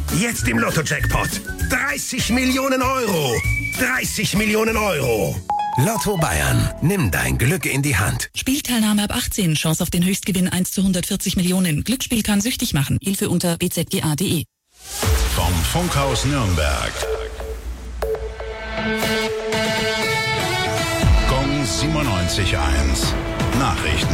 Jetzt im Lotto-Jackpot. 30 Millionen Euro. 30 Millionen Euro. Lotto Bayern. Nimm dein Glück in die Hand. Spielteilnahme ab 18. Chance auf den Höchstgewinn 1 zu 140 Millionen. Glücksspiel kann süchtig machen. Hilfe unter bzga.de. Vom Funkhaus Nürnberg. Gong 97.1. Nachrichten.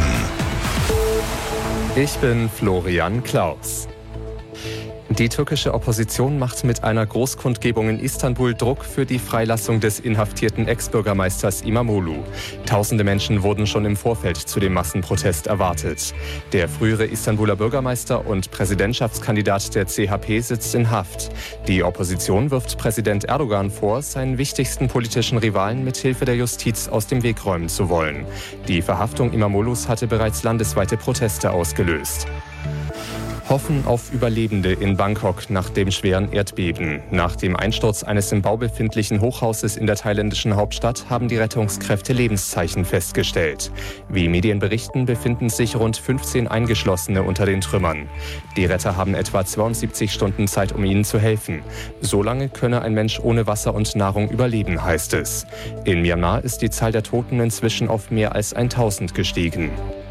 Ich bin Florian Klaus. Die türkische Opposition macht mit einer Großkundgebung in Istanbul Druck für die Freilassung des inhaftierten Ex-Bürgermeisters İmamoğlu. Tausende Menschen wurden schon im Vorfeld zu dem Massenprotest erwartet. Der frühere Istanbuler Bürgermeister und Präsidentschaftskandidat der CHP sitzt in Haft. Die Opposition wirft Präsident Erdogan vor, seinen wichtigsten politischen Rivalen mit Hilfe der Justiz aus dem Weg räumen zu wollen. Die Verhaftung İmamoğlu's hatte bereits landesweite Proteste ausgelöst. Hoffen auf Überlebende in Bangkok nach dem schweren Erdbeben. Nach dem Einsturz eines im Bau befindlichen Hochhauses in der thailändischen Hauptstadt haben die Rettungskräfte Lebenszeichen festgestellt. Wie Medien berichten, befinden sich rund 15 Eingeschlossene unter den Trümmern. Die Retter haben etwa 72 Stunden Zeit, um ihnen zu helfen. So lange könne ein Mensch ohne Wasser und Nahrung überleben, heißt es. In Myanmar ist die Zahl der Toten inzwischen auf mehr als 1000 gestiegen.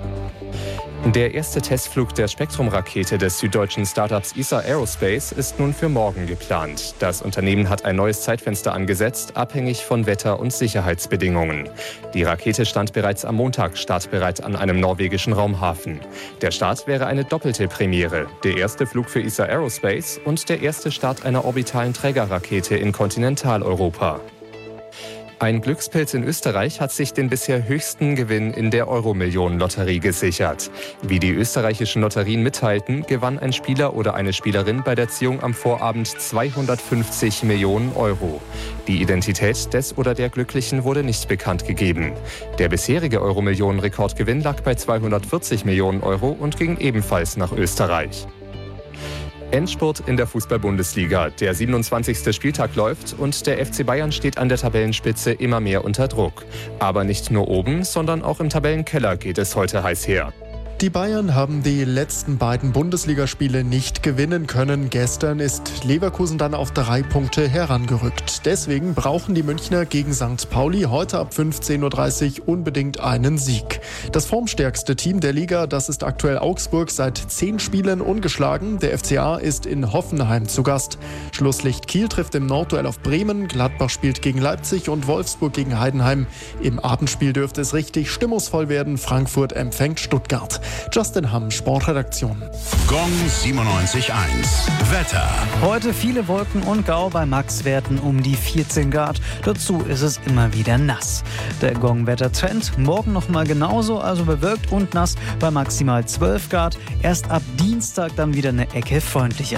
Der erste Testflug der Spektrum-Rakete des süddeutschen Startups ESA Aerospace ist nun für morgen geplant. Das Unternehmen hat ein neues Zeitfenster angesetzt, abhängig von Wetter- und Sicherheitsbedingungen. Die Rakete stand bereits am Montag startbereit an einem norwegischen Raumhafen. Der Start wäre eine doppelte Premiere. Der erste Flug für ESA Aerospace und der erste Start einer orbitalen Trägerrakete in Kontinentaleuropa. Ein Glückspilz in Österreich hat sich den bisher höchsten Gewinn in der Euro-Millionen-Lotterie gesichert. Wie die österreichischen Lotterien mitteilten, gewann ein Spieler oder eine Spielerin bei der Ziehung am Vorabend 250 Millionen Euro. Die Identität des oder der Glücklichen wurde nicht bekannt gegeben. Der bisherige Euro-Millionen-Rekordgewinn lag bei 240 Millionen Euro und ging ebenfalls nach Österreich. Endspurt in der Fußball-Bundesliga. Der 27. Spieltag läuft und der FC Bayern steht an der Tabellenspitze immer mehr unter Druck. Aber nicht nur oben, sondern auch im Tabellenkeller geht es heute heiß her. Die Bayern haben die letzten beiden Bundesligaspiele nicht gewinnen können. Gestern ist Leverkusen dann auf 3 Punkte herangerückt. Deswegen brauchen die Münchner gegen St. Pauli heute ab 15:30 Uhr unbedingt einen Sieg. Das formstärkste Team der Liga, das ist aktuell Augsburg, seit 10 Spielen ungeschlagen. Der FCA ist in Hoffenheim zu Gast. Schlusslicht Kiel trifft im Nordduell auf Bremen, Gladbach spielt gegen Leipzig und Wolfsburg gegen Heidenheim. Im Abendspiel dürfte es richtig stimmungsvoll werden. Frankfurt empfängt Stuttgart. Justin Hamm, Sportredaktion. Gong 97.1. Wetter. Heute viele Wolken und Grau bei Maxwerten um die 14 Grad. Dazu ist es immer wieder nass. Der Gong-Wettertrend morgen nochmal genauso, also bewölkt und nass bei maximal 12 Grad. Erst ab Dienstag dann wieder eine Ecke freundlicher.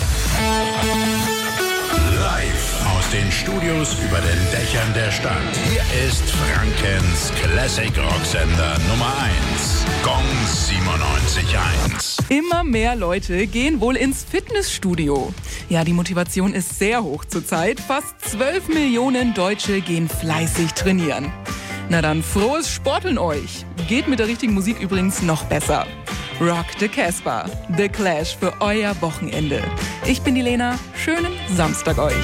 Live aus den Studios über den Dächern der Stadt. Hier ist Frankens Classic Rocksender Nummer 1. Gong 97.1. Immer mehr Leute gehen wohl ins Fitnessstudio. Ja, die Motivation ist sehr hoch zurzeit. Fast 12 Millionen Deutsche gehen fleißig trainieren. Na dann, frohes Sporteln euch. Geht mit der richtigen Musik übrigens noch besser. Rock the Casbah, The Clash für euer Wochenende. Ich bin die Lena, schönen Samstag euch.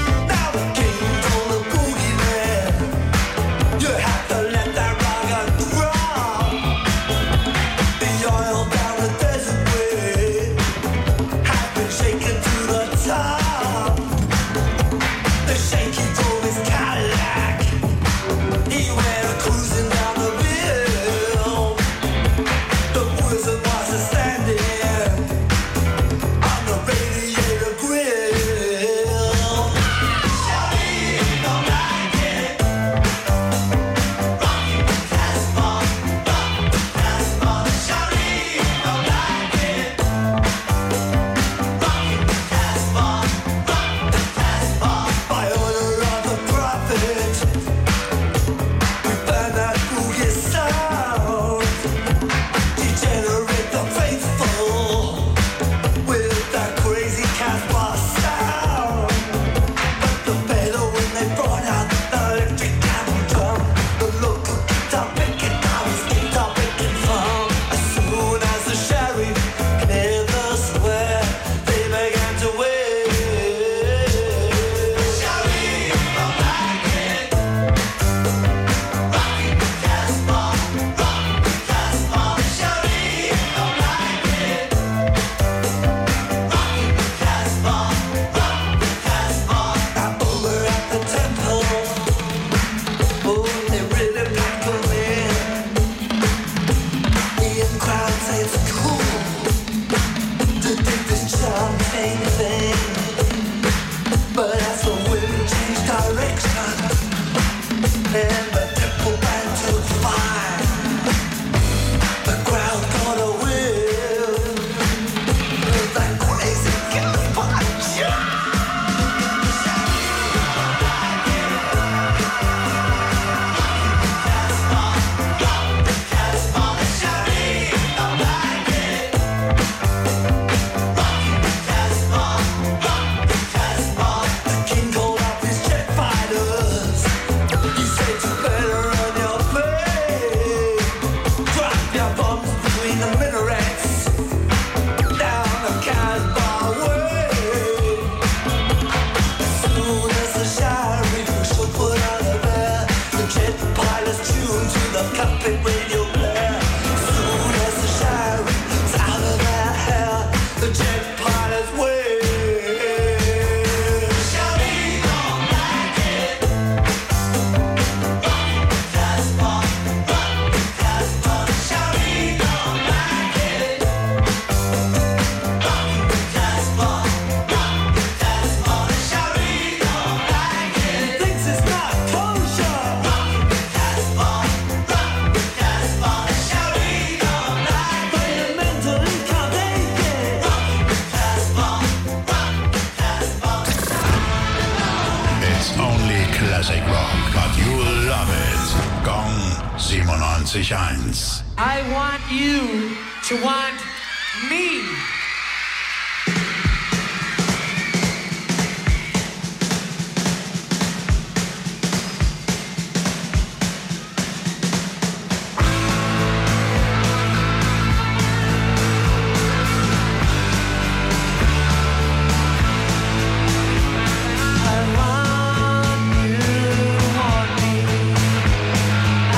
Classic Rock, but you'll love it. Gong 97.1. I want you to want me.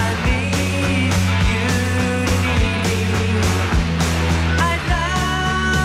I love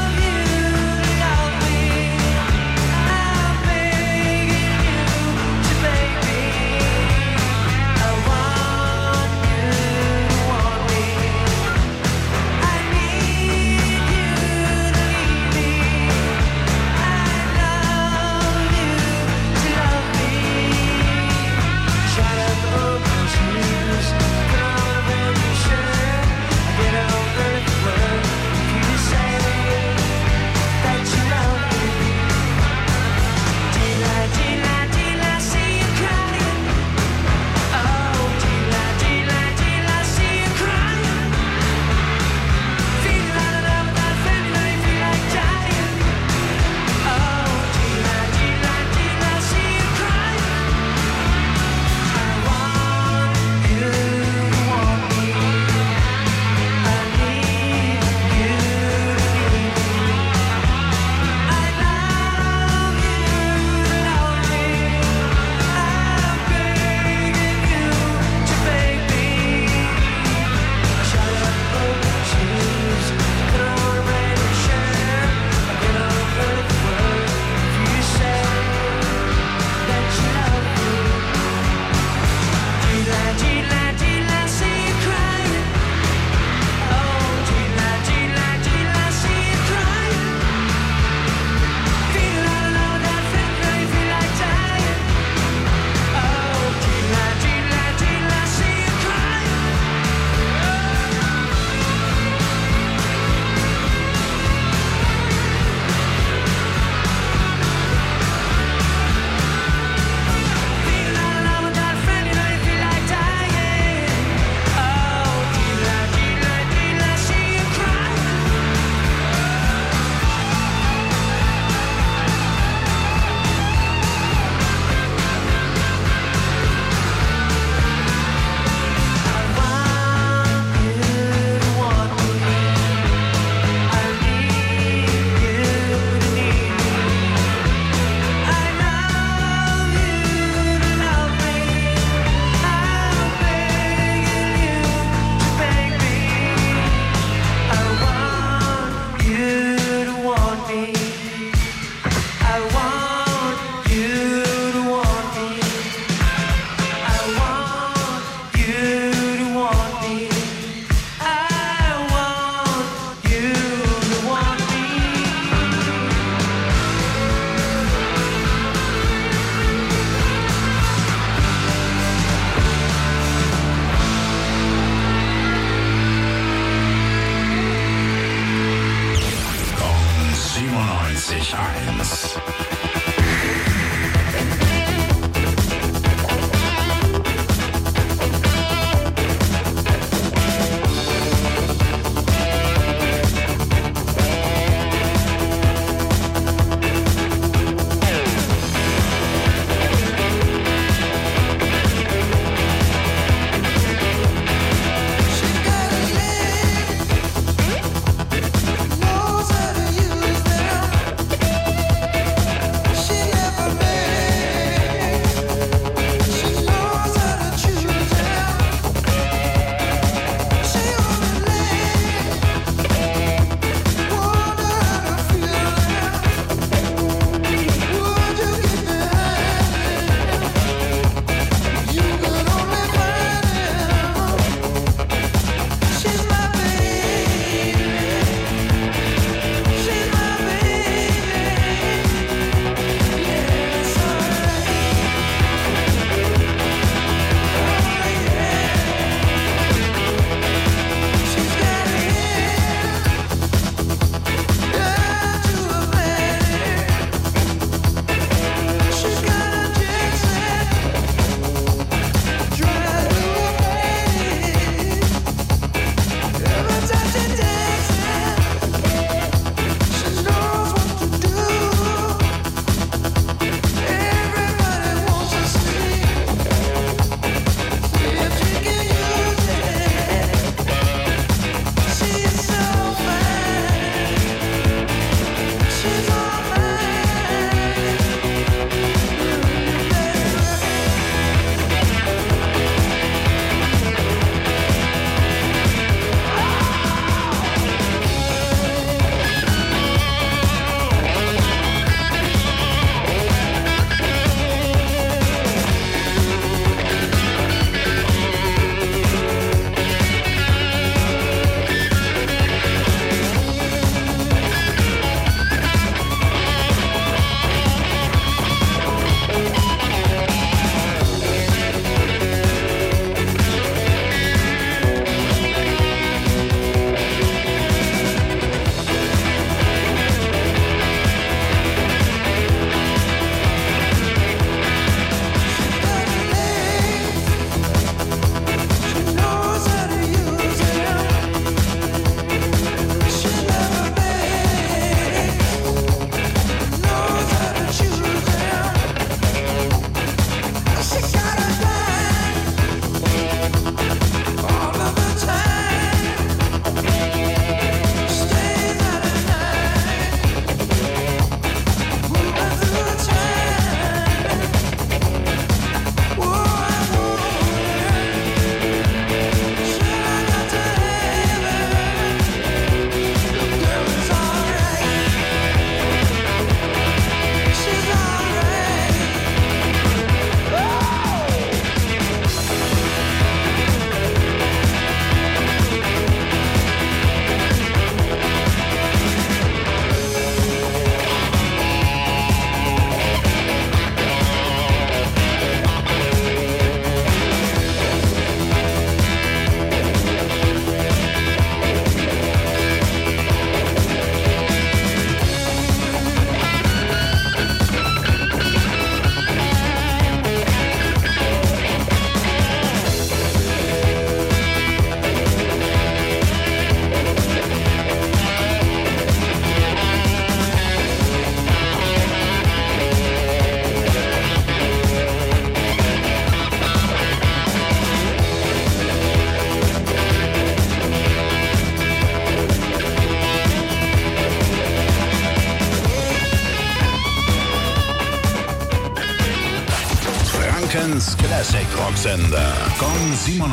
Frankens Classic Rocksender. Gong 97.1.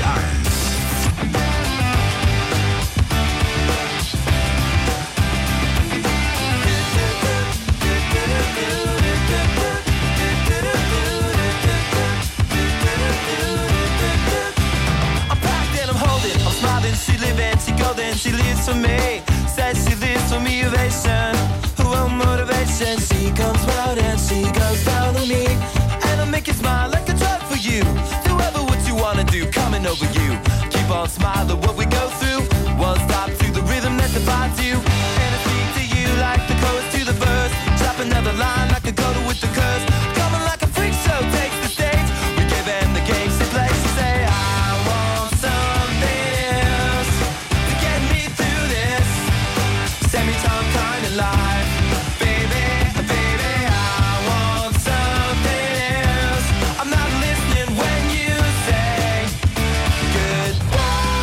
She living, she golden, she lives for me. Says she lives for me, ovation. Who won't motivation? She comes round and she goes down on me. And I'll make you smile like a drug for you. Do ever what you wanna do, coming over you. Keep on smiling what we go through. One stop to the rhythm that defines you. And I speak to you like the chorus to the verse. Drop another line like a coda with the curse. Coming like a freak show takes the stage. We give them the games they play. She say, I want something else to get me through this semi-time kind of life. Baby, baby, I want something else. I'm not listening when you say goodbye.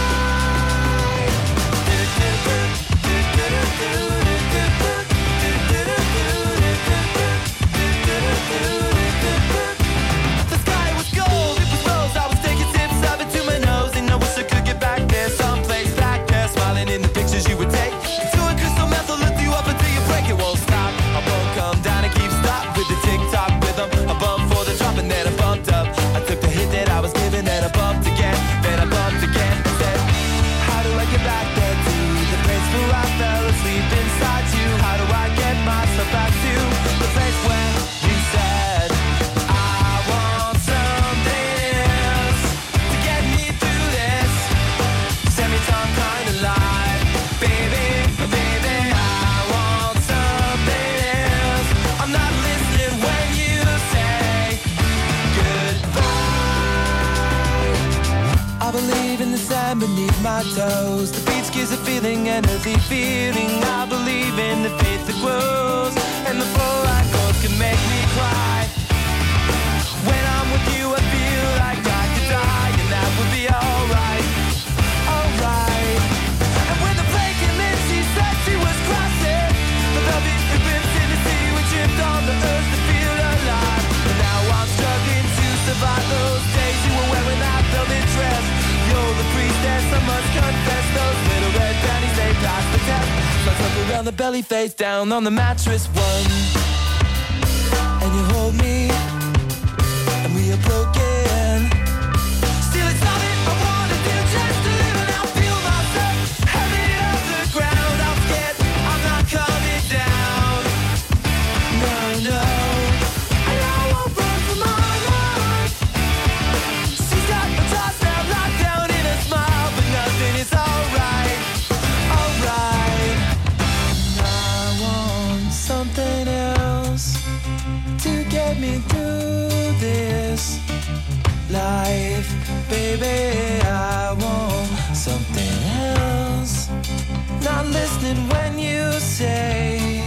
The sky was gold, it was rose. I was taking sips of it to my nose, and I wish I could get back there, someplace back there, smiling in the pictures you would take. To a crystal meth, I'll lift you up until you break. It won't stop. I won't come down and keep stop with the tick-tock rhythm. I bumped for the drop and then I bumped up. I took the hit that I was given, then I bumped again, then I bumped again. I said, how do I get back there to the place where I fell asleep inside you? How do I get myself back to the place where you said I want something else to get me through this semi-time kind of life? Baby, baby, I want something else. I'm not listening when you say goodbye. I believe in the sand beneath my toes. The beach gives a feeling, an earthy feeling. I believe in the faith that grows, and the floor I chords can make me cry. When I'm with you, I feel like I could die, and that would be alright, alright. And when the plane came in, she said she was crossing the velvet ribbons in the sea. We tripped on the earth to feel alive, and now I'm struggling to survive those days you were wearing that velvet dress. You're the priestess, I must confess. Those little red panties, they passed the test. So I tuck around the belly, face down on the mattress one, and you hold me, and we are broken. Still it's all that I wanna do, just to live and I'll feel myself heavy off the ground. I'm scared, I'm not coming down. No, no, and I won't run from my life. She's got my toss now locked down in a smile, but nothing is alright, alright. I want something else to get me through this life. Baby, I want something else. Not listening when you say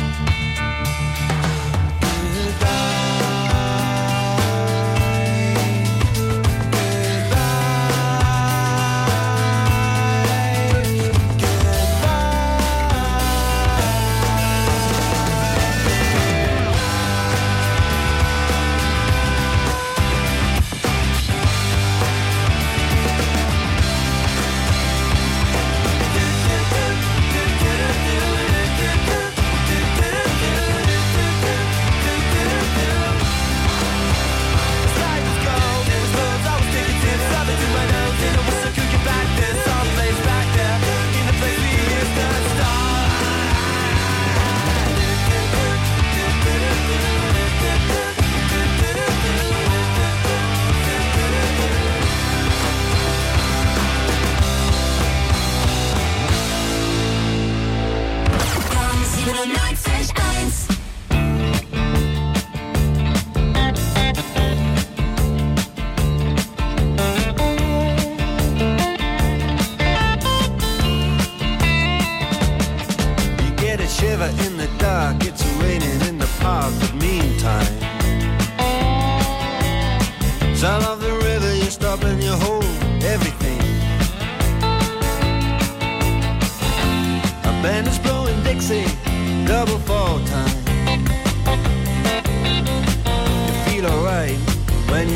in the dark, it's raining in the park, but meantime, sound of the river, you stop and you hold everything. A band is blowing Dixie, double fall time. You feel alright when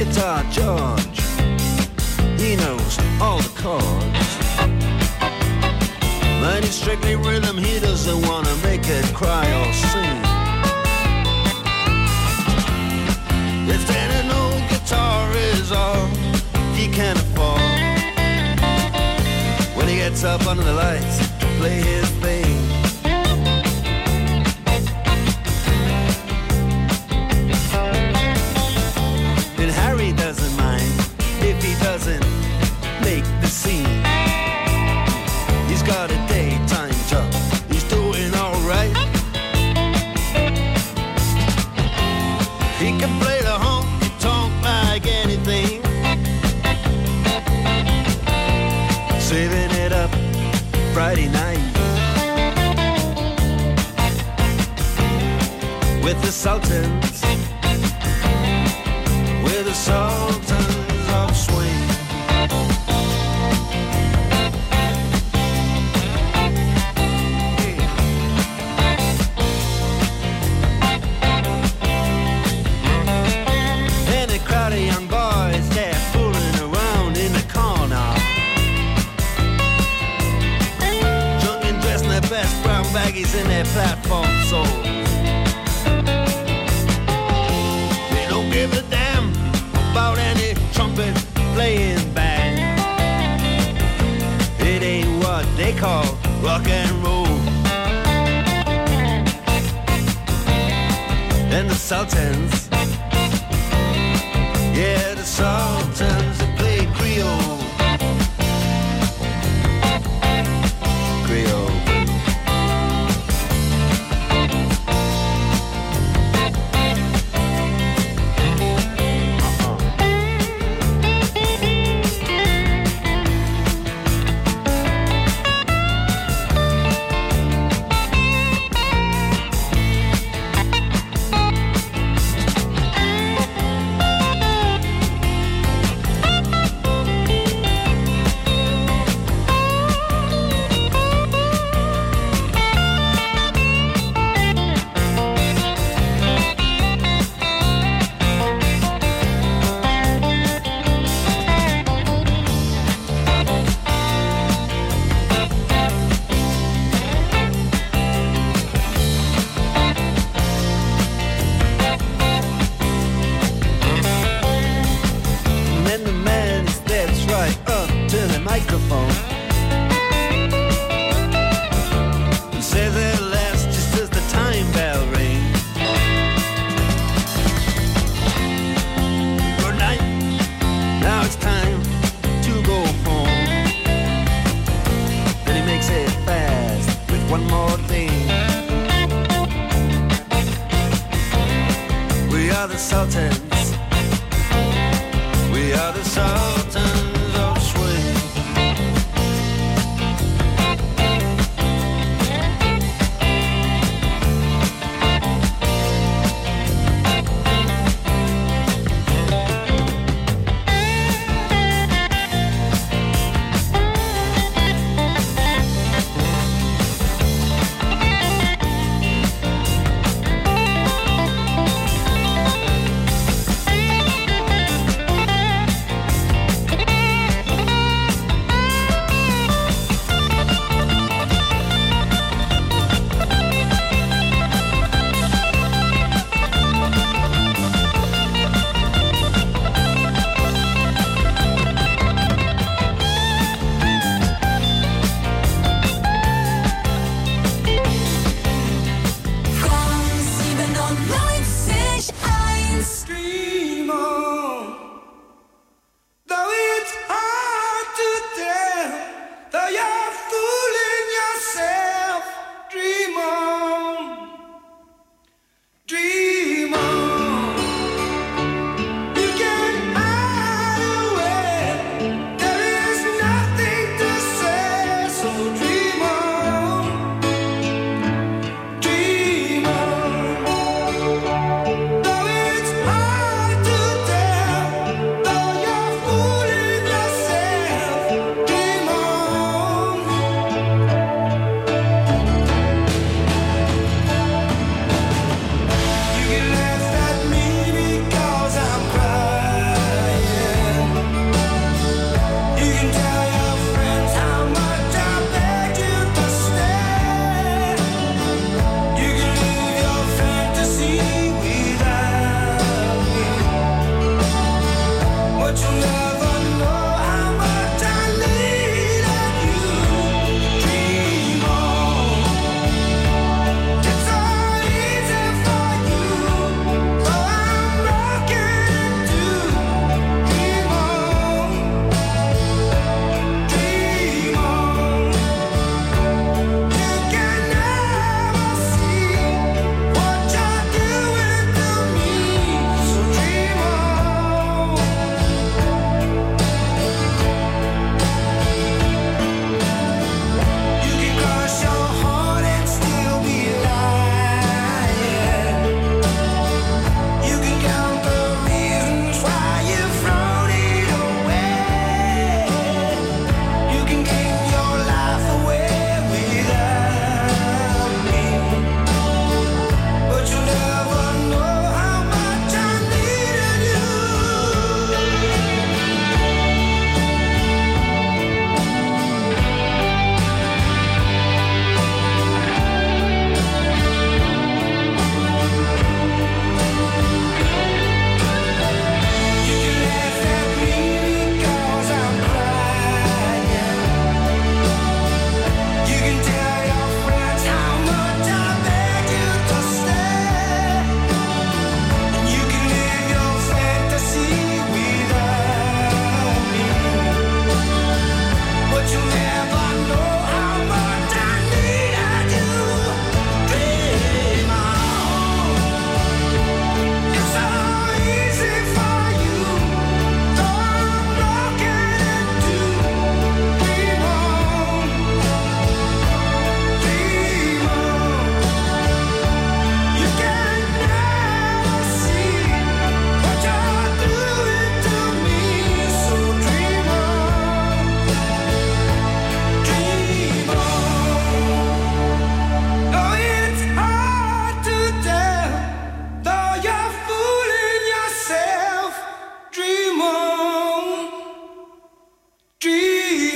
guitar George, he knows all the chords. But he's strictly rhythm, he doesn't wanna make it cry or sing. If then an old guitar is all he can afford, when he gets up under the lights to play his thing, then Harry doesn't mind if he doesn't make the scene. He's got a daytime job, he's doing alright. He can play the honky-tonk like anything, saving it up Friday night with the Sultans, with the Sultans of Swing. And a crowd of young boys, they're fooling around in the corner, drunk and dressed in their best brown baggies in their platform soles. They don't give a damn about any trumpet playing band. It ain't what they call rock and roll. And the Sultans, yeah, the Sultans, they play Creole. Creole.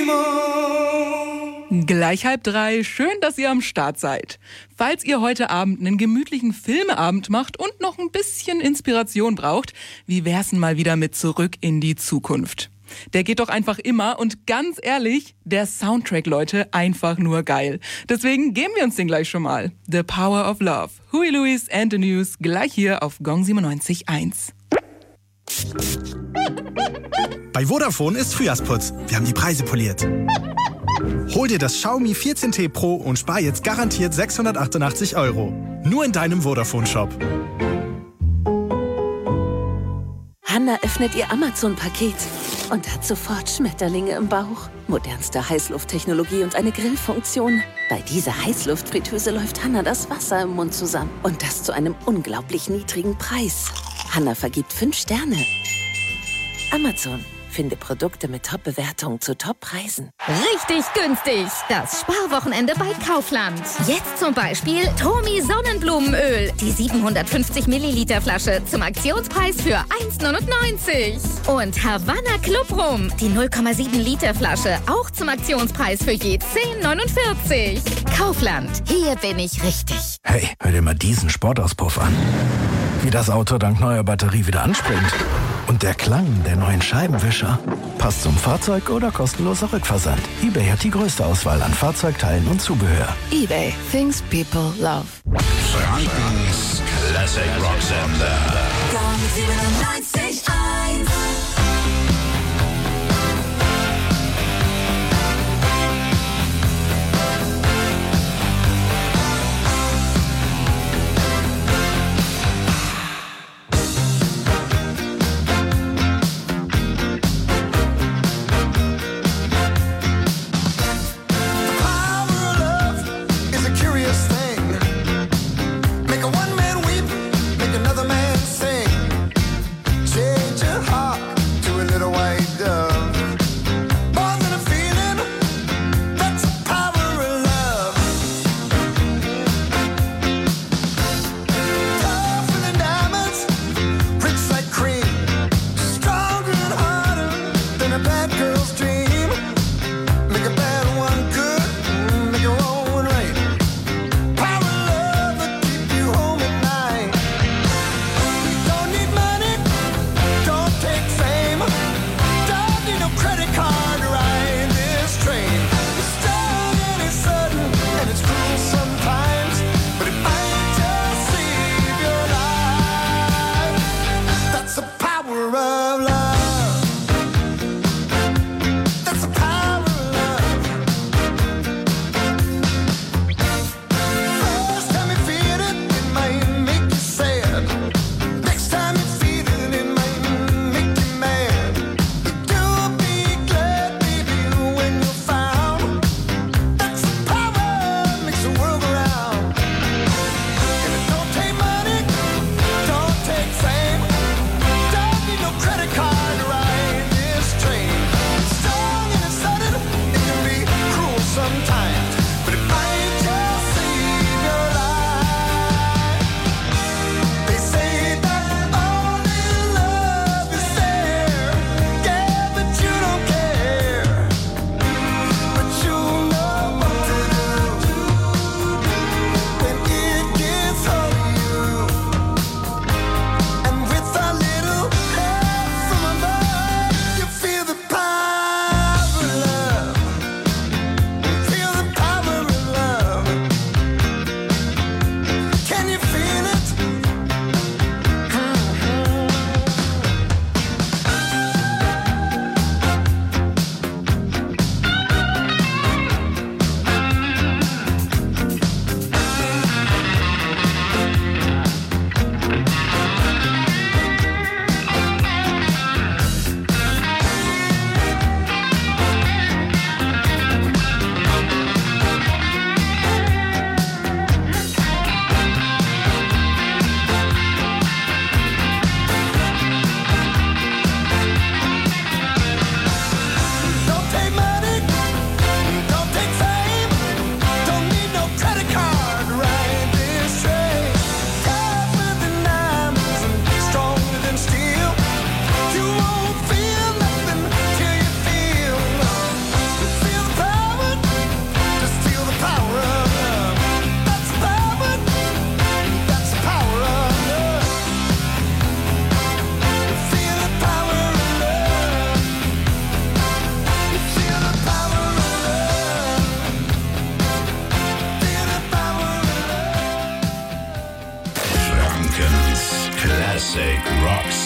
Gleich 2:30. Schön, dass ihr am Start seid. Falls ihr heute Abend einen gemütlichen Filmeabend macht und noch ein bisschen Inspiration braucht, wie wär's denn mal wieder mit Zurück in die Zukunft? Der geht doch einfach immer und ganz ehrlich, der Soundtrack, Leute, einfach nur geil. Deswegen geben wir uns den gleich schon mal. The Power of Love. Huey Lewis and the News, gleich hier auf Gong 97.1. Bei Vodafone ist Frühjahrsputz. Wir haben die Preise poliert. Hol dir das Xiaomi 14T Pro und spar jetzt garantiert 688 €. Nur in deinem Vodafone-Shop. Hanna öffnet ihr Amazon-Paket und hat sofort Schmetterlinge im Bauch. Modernste Heißlufttechnologie und eine Grillfunktion. Bei dieser Heißluftfritteuse läuft Hanna das Wasser im Mund zusammen. Und das zu einem unglaublich niedrigen Preis. Hanna vergibt 5 Sterne. Amazon. Finde Produkte mit Top-Bewertungen zu Top-Preisen. Richtig günstig. Das Sparwochenende bei Kaufland. Jetzt zum Beispiel Tomi Sonnenblumenöl. Die 750 Milliliter Flasche zum Aktionspreis für 1,99. Und Havanna Club Rum. Die 0,7 Liter Flasche auch zum Aktionspreis für je 10,49. Kaufland. Hier bin ich richtig. Hey, hör dir mal diesen Sportauspuff an. Wie das Auto dank neuer Batterie wieder anspringt. Und der Klang der neuen Scheibenwischer. Passt zum Fahrzeug oder kostenloser Rückversand. eBay hat die größte Auswahl an Fahrzeugteilen und Zubehör. eBay. Things people love. Frankens Classic Rock Sender. Gong 97.1. Make a one man weep, make another man sing. Change your heart.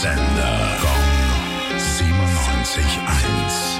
Rocksender. Gong 97.1.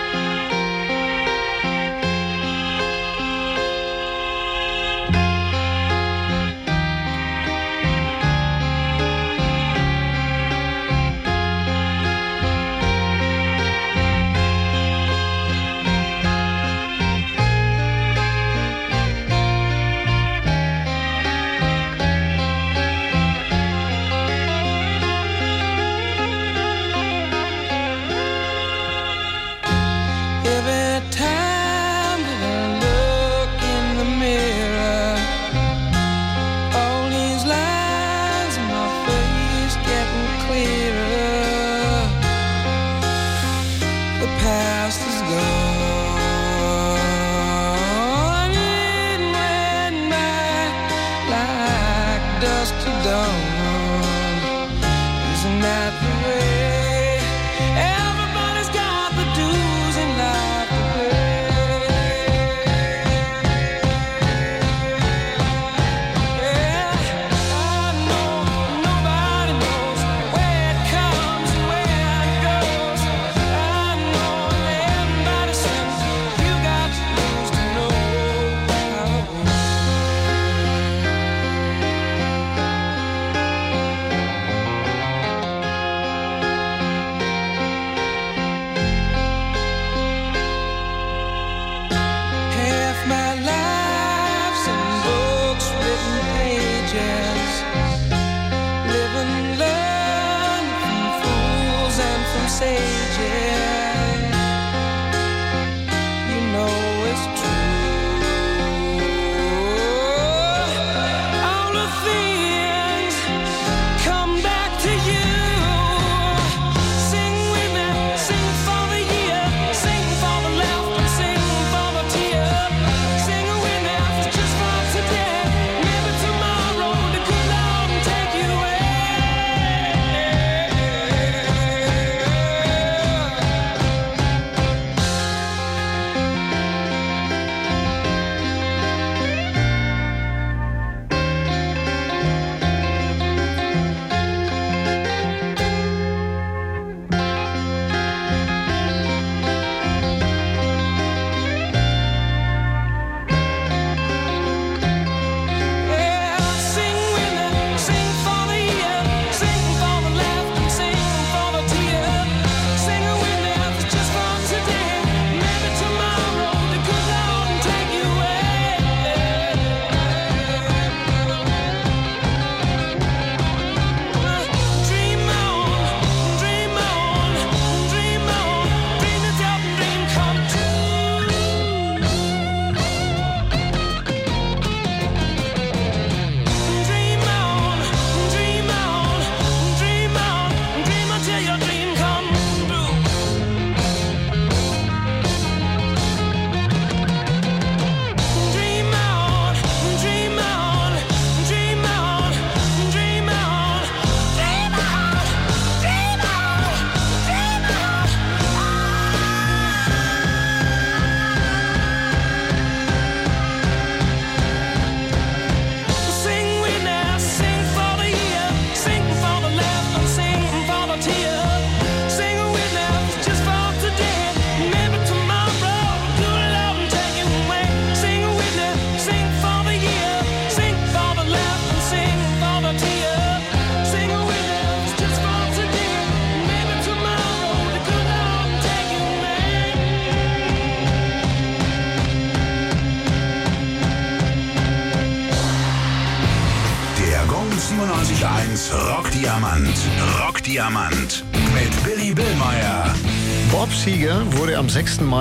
Rockdiamant mit Billy Billmeyer. Bob Seger wurde am 6. Mai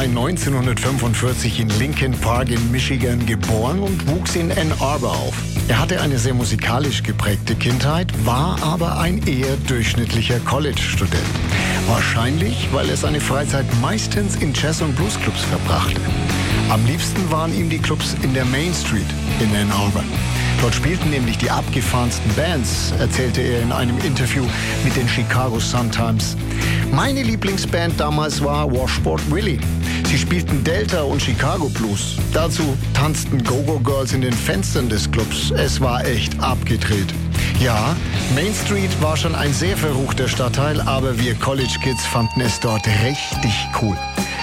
1945 in Lincoln Park in Michigan geboren und wuchs in Ann Arbor auf. Er hatte eine sehr musikalisch geprägte Kindheit, war aber ein eher durchschnittlicher College-Student. Wahrscheinlich, weil er seine Freizeit meistens in Jazz- und Bluesclubs verbrachte. Am liebsten waren ihm die Clubs in der Main Street in Ann Arbor. Dort spielten nämlich die abgefahrensten Bands, erzählte er in einem Interview mit den Chicago Sun-Times. Meine Lieblingsband damals war Washboard Willie. Sie spielten Delta und Chicago Blues. Dazu tanzten Go-Go Girls in den Fenstern des Clubs. Es war echt abgedreht. Ja, Main Street war schon ein sehr verruchter Stadtteil, aber wir College Kids fanden es dort richtig cool.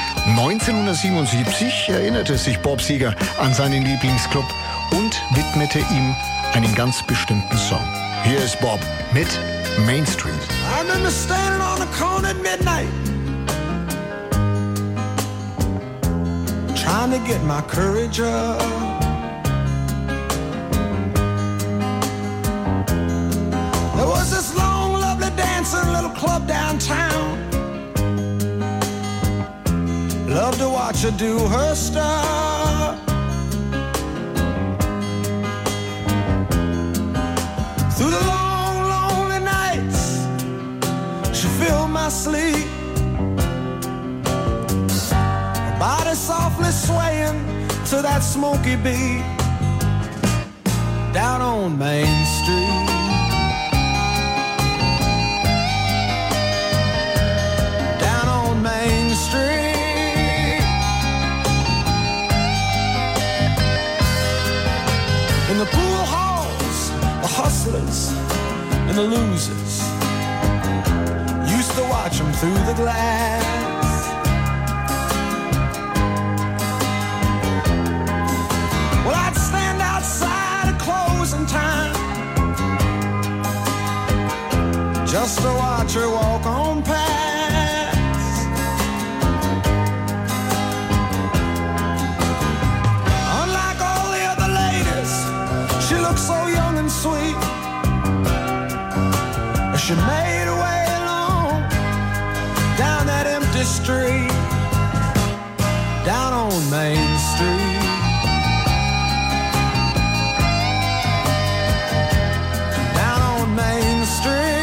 1977 erinnerte sich Bob Seger an seinen Lieblingsclub und widmete ihm einen ganz bestimmten Song. Hier ist Bob mit Main Street. I remember standing on the corner at midnight, trying to get my courage up. There was this long, lovely dancing little club downtown. Loved to watch her do her stuff. Through the long, lonely nights, she filled my sleep. Her body softly swaying to that smoky beat. Down on Main Street. Down on Main Street. In the pool halls, the hustlers and the losers used to watch them through the glass. Well, I'd stand outside at closing time just to watch her walk on past. Unlike all the other ladies, she looked so young and sweet. She made her way along down that empty street, down on Main Street. Down on Main Street.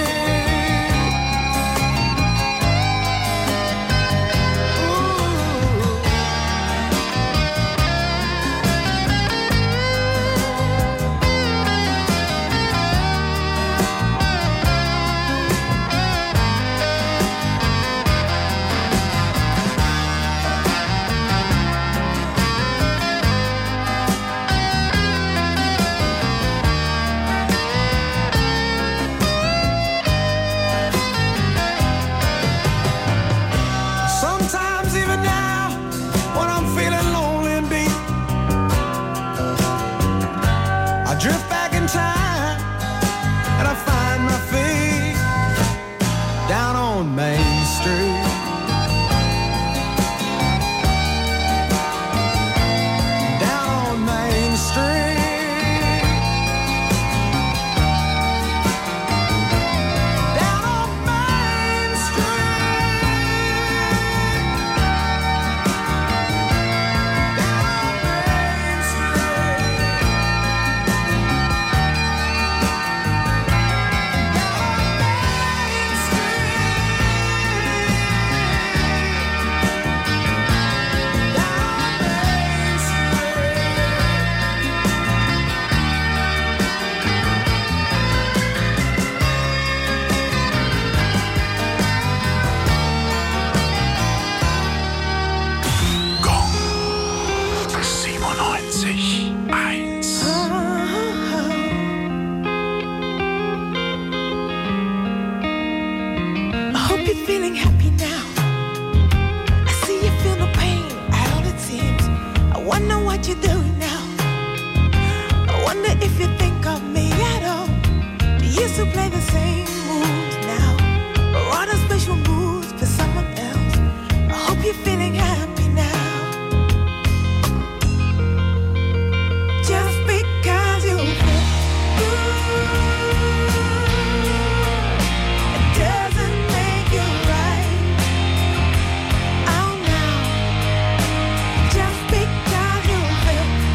Sometimes even now, when I'm feeling lonely and beat, I drift back in time and I find my feet down on Main Street. Down on Main Street. Down on Main Gong 97.1. I hope you're feeling happy now. I see you feel no pain at all it seems. I wonder what you're doing now. I wonder if you think of me at all. Do you still play the same moves now? Or are there special moves for someone else? I hope you're feeling happy now. Just because you feel it doesn't make you right. Oh no. Just because you feel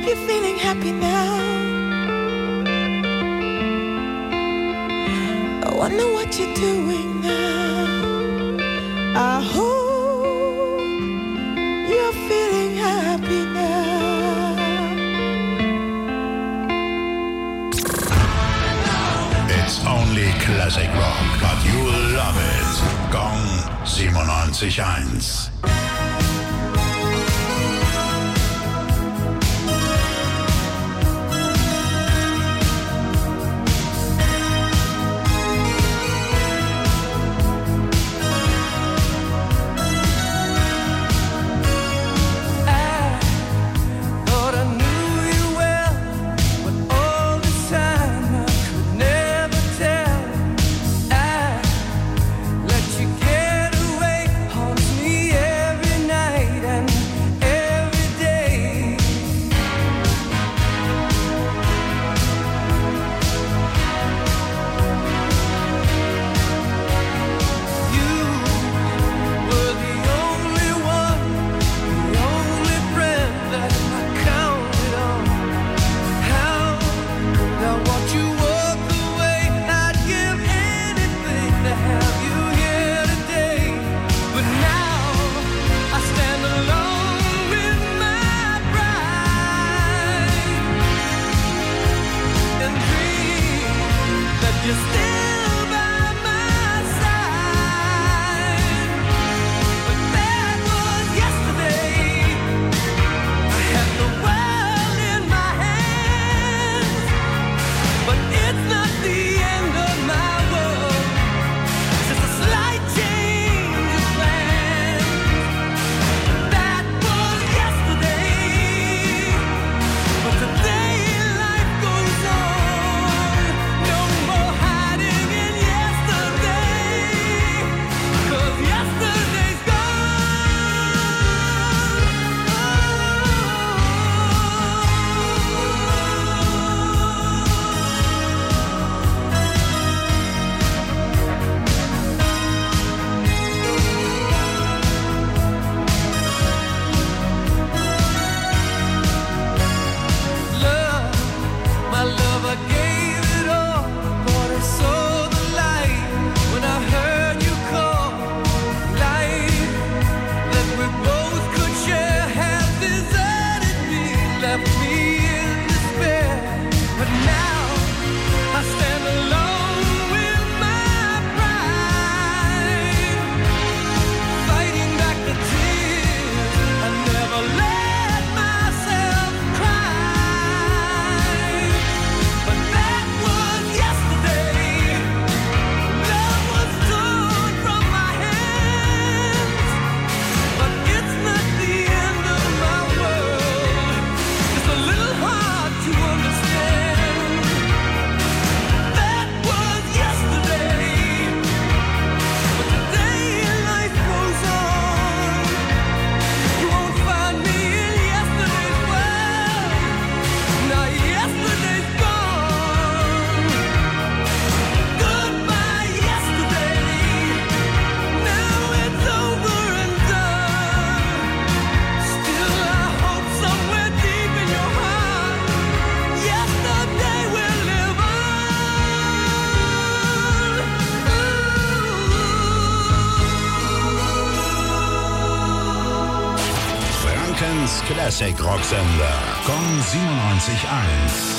hope you're feeling happy now. I wonder what you're doing now. I hope you're feeling happy now. It's only classic rock, but you'll love it. Gong 97.1. Classic Rocksender. Gong 97.1.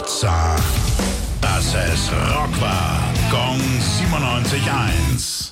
Gott sah, dass es Rock war. Gong 97.1.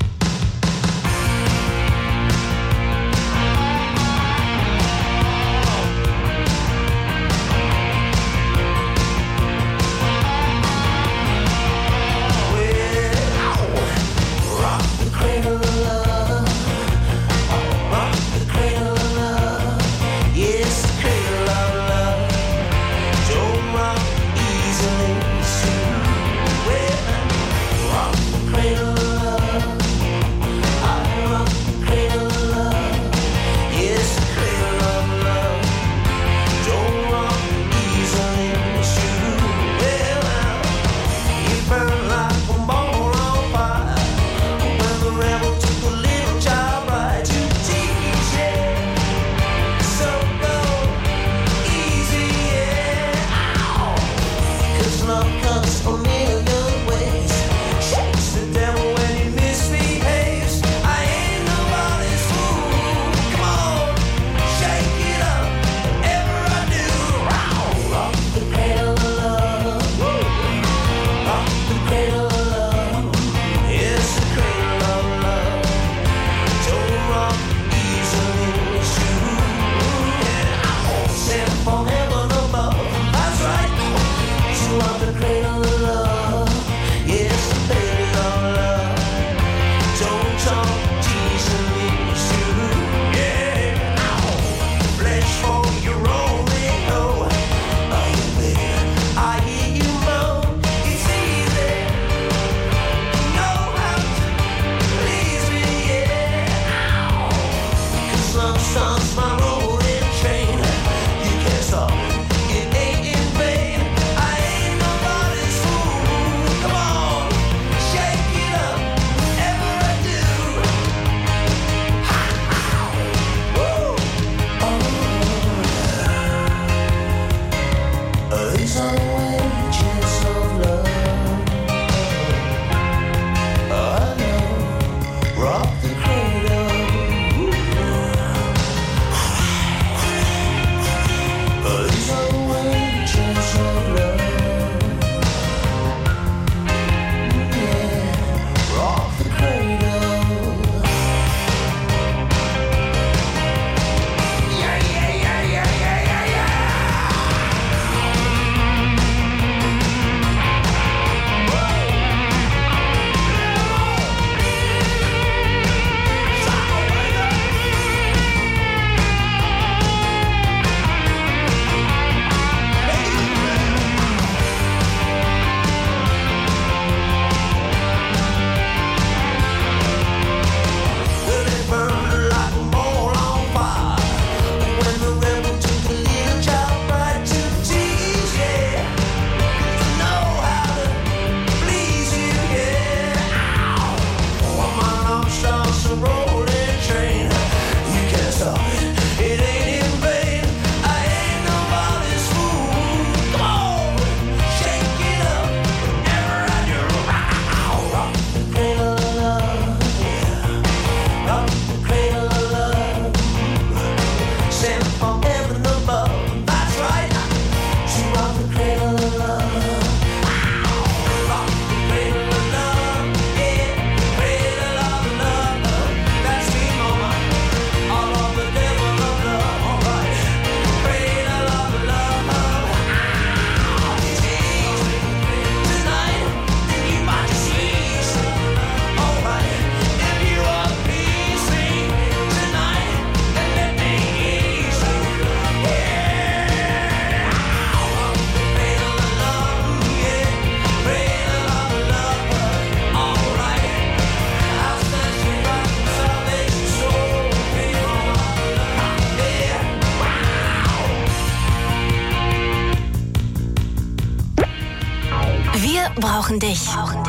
brauchen dich.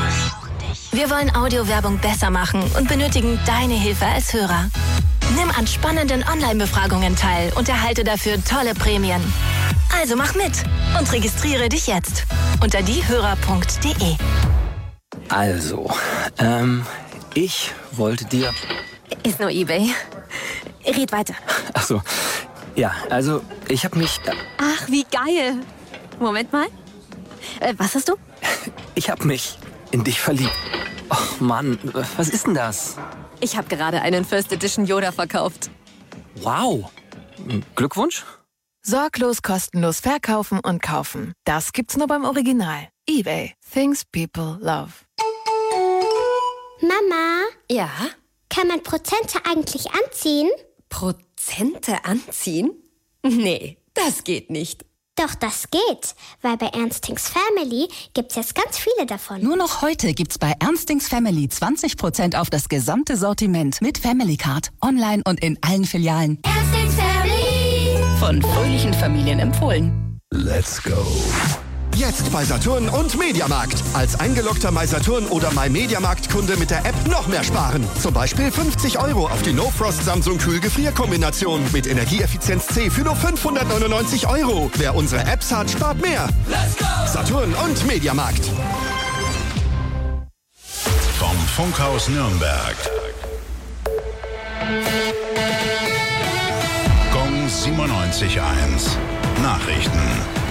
Wir wollen Audiowerbung besser machen und benötigen deine Hilfe als Hörer. Nimm an spannenden Online-Befragungen teil und erhalte dafür tolle Prämien. Also mach mit und registriere dich jetzt unter diehörer.de. Also, ich wollte dir... Ist nur eBay. Red weiter. Ach so, ja, also ich habe mich... Ach, wie geil. Moment mal. Was hast du? Ich hab mich in dich verliebt. Oh Mann, was ist denn das? Ich habe gerade einen First Edition Yoda verkauft. Wow. Glückwunsch? Sorglos kostenlos verkaufen und kaufen. Das gibt's nur beim Original. eBay. Things people love. Mama? Ja? Kann man Prozente eigentlich anziehen? Prozente anziehen? Nee, das geht nicht. Doch, das geht, weil bei Ernstings Family gibt's jetzt ganz viele davon. Nur noch heute gibt's bei Ernstings Family 20% auf das gesamte Sortiment mit Family Card, online und in allen Filialen. Ernstings Family! Von fröhlichen Familien empfohlen. Let's go. Jetzt bei Saturn und Mediamarkt. Als eingeloggter MySaturn oder MyMediamarkt-Kunde mit der App noch mehr sparen. Zum Beispiel 50 € auf die No Frost Samsung Kühl-Gefrier-Kombination mit Energieeffizienz C für nur 599 €. Wer unsere Apps hat, spart mehr. Let's go! Saturn und Mediamarkt. Vom Funkhaus Nürnberg. Gong 97.1. Nachrichten.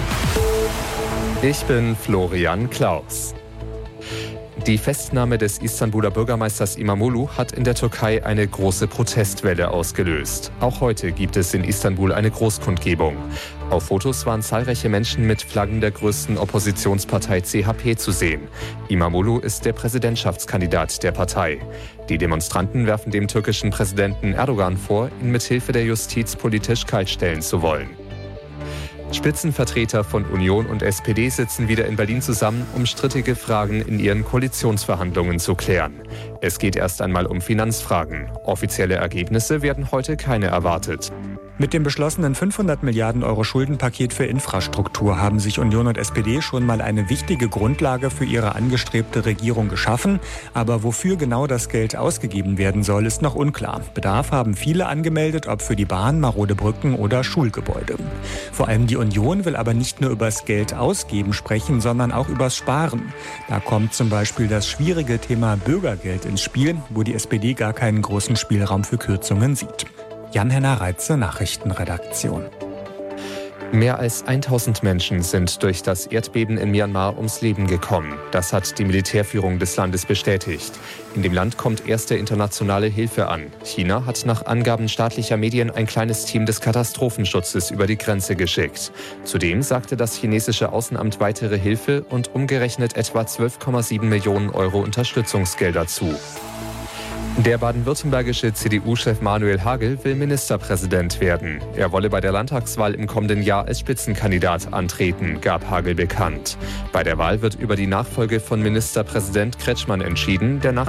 Ich bin Florian Klaus. Die Festnahme des Istanbuler Bürgermeisters İmamoğlu hat in der Türkei eine große Protestwelle ausgelöst. Auch heute gibt es in Istanbul eine Großkundgebung. Auf Fotos waren zahlreiche Menschen mit Flaggen der größten Oppositionspartei CHP zu sehen. İmamoğlu ist der Präsidentschaftskandidat der Partei. Die Demonstranten werfen dem türkischen Präsidenten Erdogan vor, ihn mit Hilfe der Justiz politisch kaltstellen zu wollen. Spitzenvertreter von Union und SPD sitzen wieder in Berlin zusammen, um strittige Fragen in ihren Koalitionsverhandlungen zu klären. Es geht erst einmal um Finanzfragen. Offizielle Ergebnisse werden heute keine erwartet. Mit dem beschlossenen 500 Milliarden € Schuldenpaket für Infrastruktur haben sich Union und SPD schon mal eine wichtige Grundlage für ihre angestrebte Regierung geschaffen. Aber wofür genau das Geld ausgegeben werden soll, ist noch unklar. Bedarf haben viele angemeldet, ob für die Bahn, marode Brücken oder Schulgebäude. Vor allem die Union will aber nicht nur übers Geld ausgeben sprechen, sondern auch übers Sparen. Da kommt zum Beispiel das schwierige Thema Bürgergeld ins Spiel, wo die SPD gar keinen großen Spielraum für Kürzungen sieht. Jan-Henner Reitze, Nachrichtenredaktion. Mehr als 1000 Menschen sind durch das Erdbeben in Myanmar ums Leben gekommen. Das hat die Militärführung des Landes bestätigt. In dem Land kommt erste internationale Hilfe an. China hat nach Angaben staatlicher Medien ein kleines Team des Katastrophenschutzes über die Grenze geschickt. Zudem sagte das chinesische Außenamt weitere Hilfe und umgerechnet etwa 12,7 Millionen € Unterstützungsgelder zu. Der baden-württembergische CDU-Chef Manuel Hagel will Ministerpräsident werden. Er wolle bei der Landtagswahl im kommenden Jahr als Spitzenkandidat antreten, gab Hagel bekannt. Bei der Wahl wird über die Nachfolge von Ministerpräsident Kretschmann entschieden, der nach